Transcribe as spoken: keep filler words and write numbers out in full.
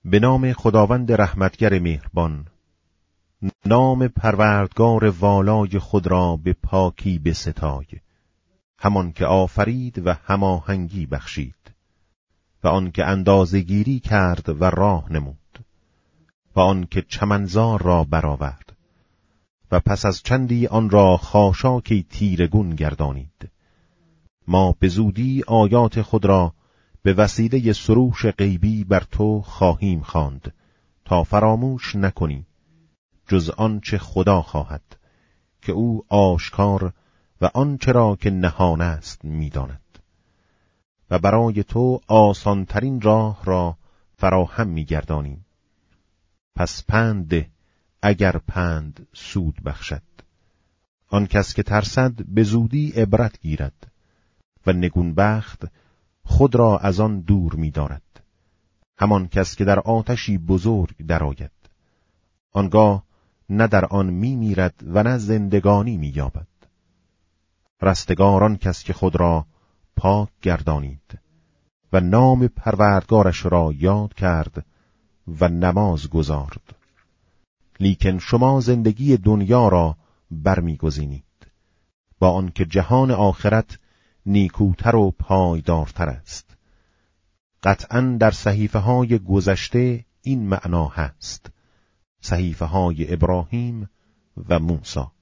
به نام خداوند رحمتگر مهربان. نام پروردگار والای خود را به پاکی بستای، همان که آفرید و هماهنگی بخشید و آن که اندازه‌گیری کرد و راه نمود و آن که چمنزار را برآورد و پس از چندی آن را خاشاکی تیرگون گردانید. ما به زودی آیات خود را به وسیله سروش غیبی بر تو خواهیم خواند تا فراموش نکنی، جز آنچه خدا خواهد که او آشکار و آنچه را که نهان است می‌داند. و برای تو آسانترین راه را فراهم می‌گردانیم. پس پند ده اگر پند سود بخشد. آن کس که ترسد به زودی عبرت گیرد و نگونبخت خود را از آن دور می‌دارد. همان کس که در آتشی بزرگ درآید، آنگاه نه در آن می‌میرد و نه زندگانی می‌یابد. رستگاران کس که خود را پاک گردانید و نام پروردگارش را یاد کرد و نماز گزارد. لیکن شما زندگی دنیا را برمی‌گزینید، با آنکه جهان آخرت نیکوتر و پایدارتر است. قطعاً در صحیفه های گذشته این معنا هست، صحیفه های ابراهیم و موسی.